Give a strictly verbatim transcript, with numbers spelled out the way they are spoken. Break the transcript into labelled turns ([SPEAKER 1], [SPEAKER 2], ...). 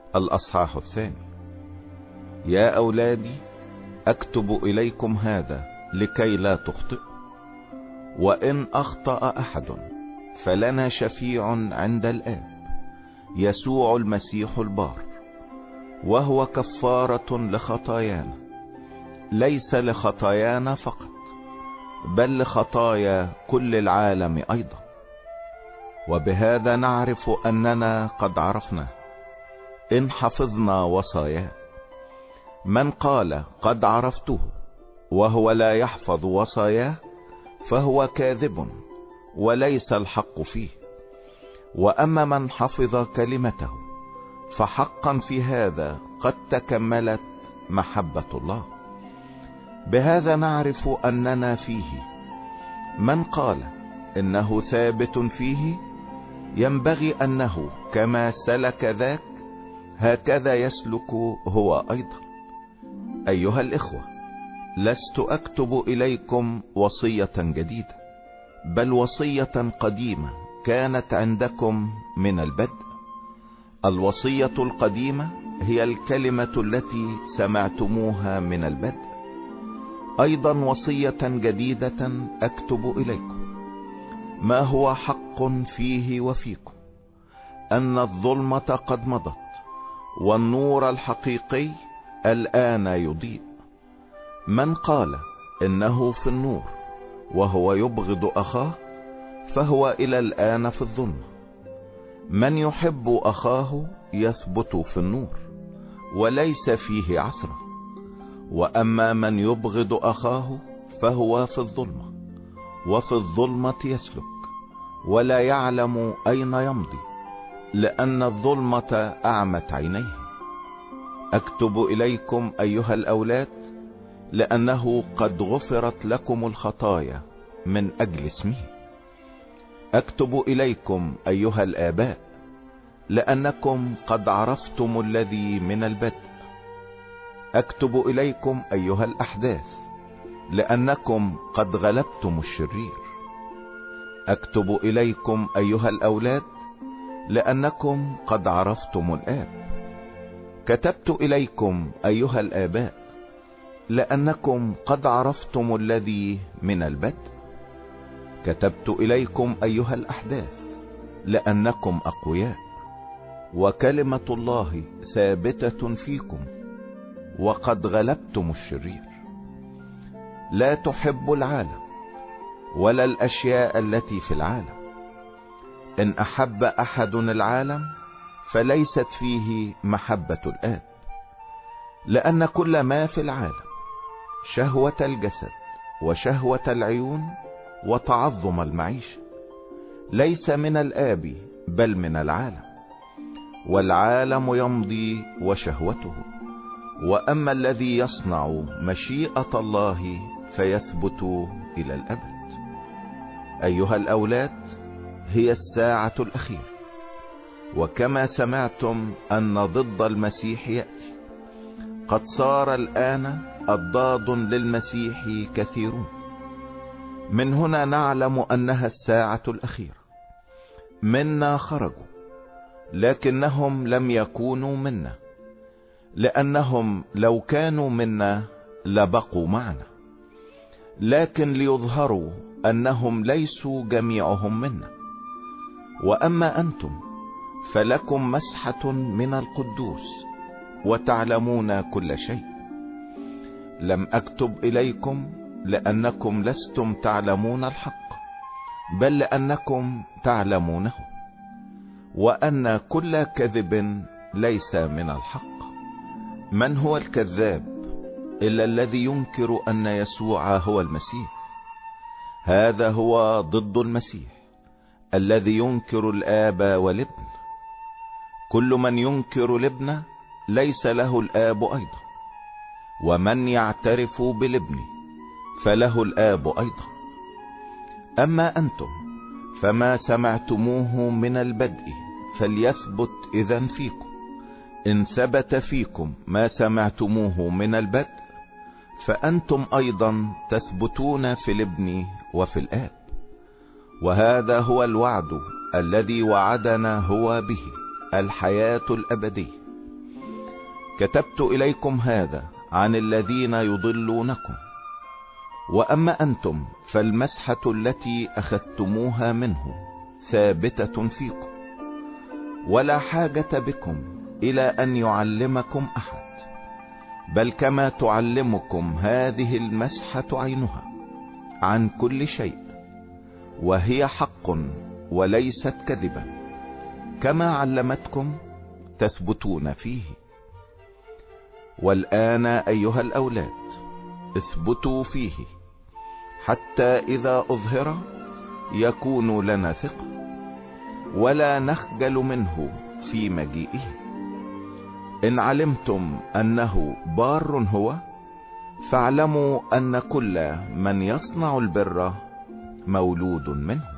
[SPEAKER 1] الأصحاح الثاني. يا أولادي، أكتب إليكم هذا لكي لا تخطئوا. وإن أخطأ أحد فلنا شفيع عند الآب، يسوع المسيح البار، وهو كفارة لخطايانا، ليس لخطايانا فقط بل لخطايا كل العالم أيضا. وبهذا نعرف أننا قد عرفناه إن حفظنا وصاياه. من قال قد عرفته وهو لا يحفظ وصاياه فهو كاذب وليس الحق فيه. وأما من حفظ كلمته فحقا في هذا قد تكملت محبة الله. بهذا نعرف أننا فيه. من قال إنه ثابت فيه ينبغي أنه كما سلك ذاك هكذا يسلك هو أيضا. أيها الإخوة، لست أكتب إليكم وصية جديدة، بل وصية قديمة كانت عندكم من البدء. الوصية القديمة هي الكلمة التي سمعتموها من البدء. أيضا وصية جديدة أكتب إليكم، ما هو حق فيه وفيكم، أن الظلمة قد مضت والنور الحقيقي الآن يضيء. من قال إنه في النور وهو يبغض أخاه فهو إلى الآن في الظلمة. من يحب أخاه يثبت في النور وليس فيه عثرة. وأما من يبغض أخاه فهو في الظلمة، وفي الظلمة يسلك ولا يعلم أين يمضي، لأن الظلمة أعمت عينيه. أكتب إليكم أيها الأولاد لأنه قد غفرت لكم الخطايا من أجل اسمه. أكتب إليكم أيها الآباء لأنكم قد عرفتم الذي من البدء. أكتب إليكم أيها الأحداث لأنكم قد غلبتم الشرير. أكتب إليكم أيها الأولاد لأنكم قد عرفتم الآب. كتبت إليكم أيها الآباء لأنكم قد عرفتم الذي من البدء. كتبت إليكم أيها الأحداث لأنكم أقوياء، وكلمة الله ثابتة فيكم، وقد غلبتم الشرير. لا تحب العالم ولا الأشياء التي في العالم. إن أحب أحد العالم فليست فيه محبة الآب. لأن كل ما في العالم، شهوة الجسد وشهوة العيون وتعظم المعيشة، ليس من الآب بل من العالم. والعالم يمضي وشهوته، وأما الذي يصنع مشيئة الله فيثبت إلى الأبد. أيها الأولاد، هي الساعة الأخيرة، وكما سمعتم أن ضد المسيح يأتي، قد صار الآن أضداد للمسيح كثيرون. من هنا نعلم أنها الساعة الأخيرة. منا خرجوا لكنهم لم يكونوا منا، لأنهم لو كانوا منا لبقوا معنا، لكن ليظهروا أنهم ليسوا جميعهم منا. وأما أنتم فلكم مسحة من القدوس وتعلمون كل شيء. لم أكتب إليكم لأنكم لستم تعلمون الحق، بل لأنكم تعلمونه، وأن كل كذب ليس من الحق. من هو الكذاب إلا الذي ينكر أن يسوع هو المسيح؟ هذا هو ضد المسيح الذي ينكر الآب والابن. كل من ينكر الابن ليس له الآب أيضا، ومن يعترف بالابن فله الآب أيضا. أما أنتم فما سمعتموه من البدء فليثبت إذن فيكم. إن ثبت فيكم ما سمعتموه من البدء فأنتم أيضا تثبتون في الابن وفي الآب. وهذا هو الوعد الذي وعدنا هو به الحياة الأبدية. كتبت إليكم هذا عن الذين يضلونكم. وأما أنتم فالمسحة التي أخذتموها منه ثابتة فيكم، ولا حاجة بكم إلى أن يعلمكم أحد، بل كما تعلمكم هذه المسحة عينها عن كل شيء، وهي حق وليست كذبا، كما علمتكم تثبتون فيه. والآن أيها الأولاد اثبتوا فيه، حتى إذا أظهر يكون لنا ثقة، ولا نخجل منه في مجيئه. إن علمتم أنه بار هو، فاعلموا أن كل من يصنع البر مولود منه.